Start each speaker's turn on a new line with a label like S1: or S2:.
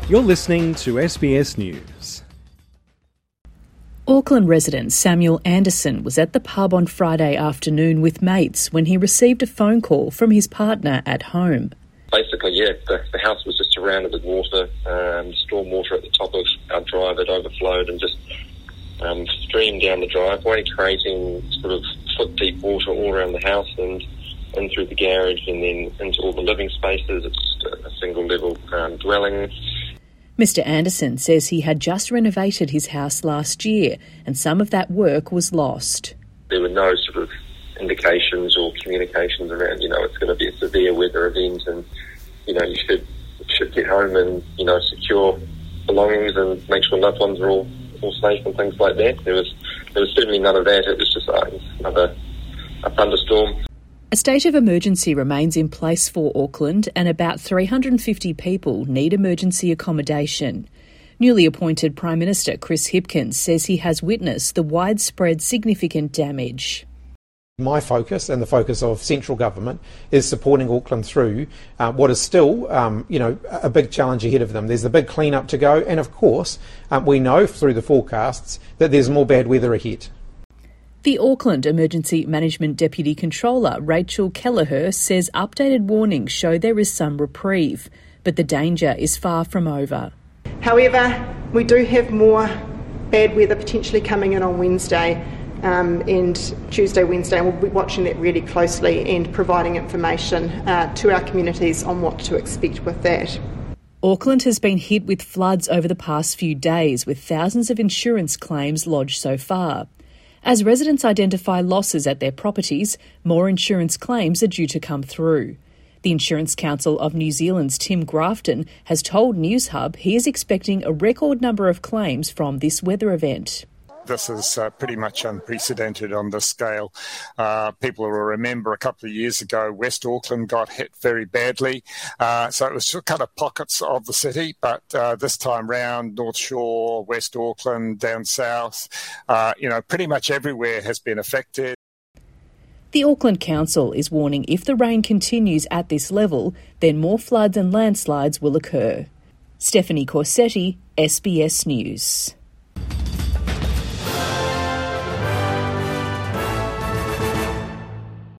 S1: You're listening to SBS News.
S2: Auckland resident Samuel Anderson was at the pub on Friday afternoon with mates when he received a phone call from his partner at home.
S3: Basically, the house was just surrounded with water, storm water at the top of our drive had overflowed and just streamed down the driveway, creating sort of foot-deep water all around the house and in through the garage and then into all the living spaces. It's a single-level dwelling.
S2: Mr Anderson says he had just renovated his house last year and some of that work was lost.
S3: There were no sort of indications or communications around, it's going to be a severe weather event and, you should get home and, secure belongings and make sure loved ones are all safe and things like that. There was certainly none of that. It was just a thunderstorm.
S2: A state of emergency remains in place for Auckland and about 350 people need emergency accommodation. Newly appointed Prime Minister Chris Hipkins says he has witnessed the widespread significant damage.
S4: My focus and the focus of central government is supporting Auckland through what is still, a big challenge ahead of them. There's a big clean-up to go and, of course, we know through the forecasts that there's more bad weather ahead.
S2: The Auckland Emergency Management Deputy Controller, Rachel Kelleher, says updated warnings show there is some reprieve, but the danger is far from over.
S5: However, we do have more bad weather potentially coming in on Wednesday and Tuesday, Wednesday, and we'll be watching that really closely and providing information to our communities on what to expect with that.
S2: Auckland has been hit with floods over the past few days, with thousands of insurance claims lodged so far. As residents identify losses at their properties, more insurance claims are due to come through. The Insurance Council of New Zealand's Tim Grafton has told Newshub he is expecting a record number of claims from this weather event.
S6: This is pretty much unprecedented on this scale. People will remember a couple of years ago, West Auckland got hit very badly. So it was kind of pockets of the city, but this time round, North Shore, West Auckland, down south, pretty much everywhere has been affected.
S2: The Auckland Council is warning if the rain continues at this level, then more floods and landslides will occur. Stephanie Corsetti, SBS News.